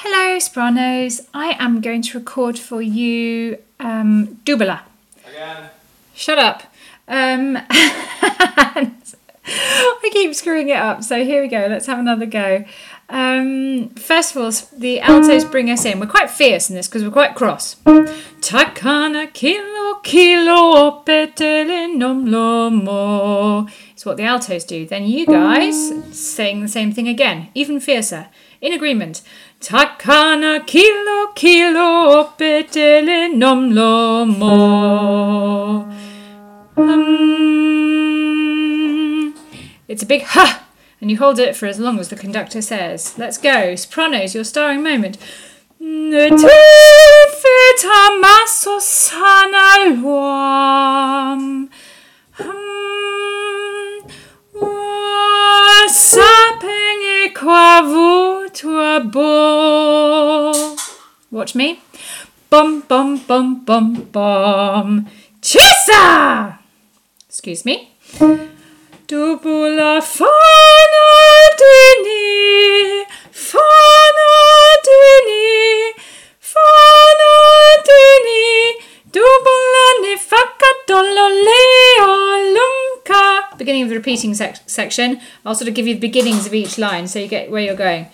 Hello, Spranos. I am going to record for you Dubala. Again. Shut up. I keep screwing it up, so here we go. Let's have another go. First of all, the altos bring us in. We're quite fierce in this because we're quite cross. Takana kilo kilo petele nom lomo. It's what the altos do. Then you guys saying the same thing again, even fiercer. In agreement. Takana kilo kilo petele nom lomo. It's a big ha, and you hold it for as long as the conductor says. Let's go. Sopranos, your starring moment. Watch me. Bum bum bum bum bum. Chisa! Excuse me. Dubula fana dini, dubula nifakatolo leo lumka. Beginning of the repeating section. I'll sort of give you the beginnings of each line so you get where you're going.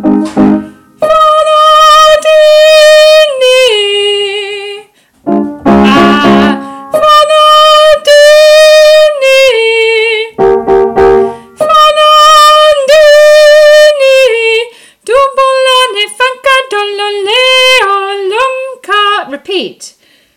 Repeat.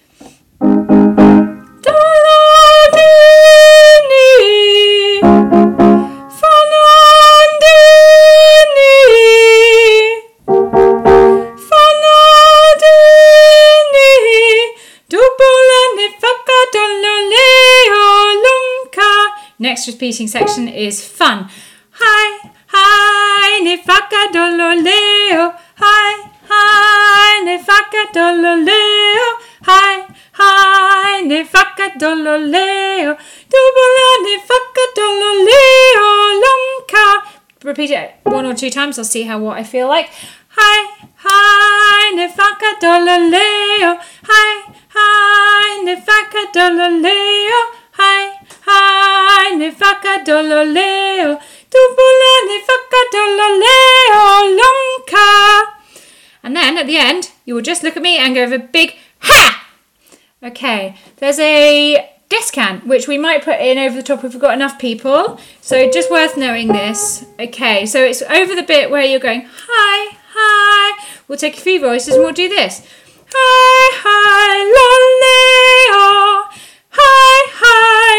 Next repeating section is fun. Hi, hi, nifaka dololeo. Hi, hi, nifaka dololeo. Hi, hi, nifaka dololeo. Dubula nifaka dololeo lumka. Repeat it one or two times. I'll see what I feel like. Hi, hi, nifaka dololeo. Hi, hi, nifaka dololeo. Hi, hi, nifaka dololeo. Dubula nifaka dololeo lumka. And then at the end, you will just look at me and go with a big ha! Okay, there's a descant, which we might put in over the top if we've got enough people. So just worth knowing this. Okay, so it's over the bit where you're going, hi, hi. We'll take a few voices and we'll do this. Hi, hi, loleo. Hi, hi.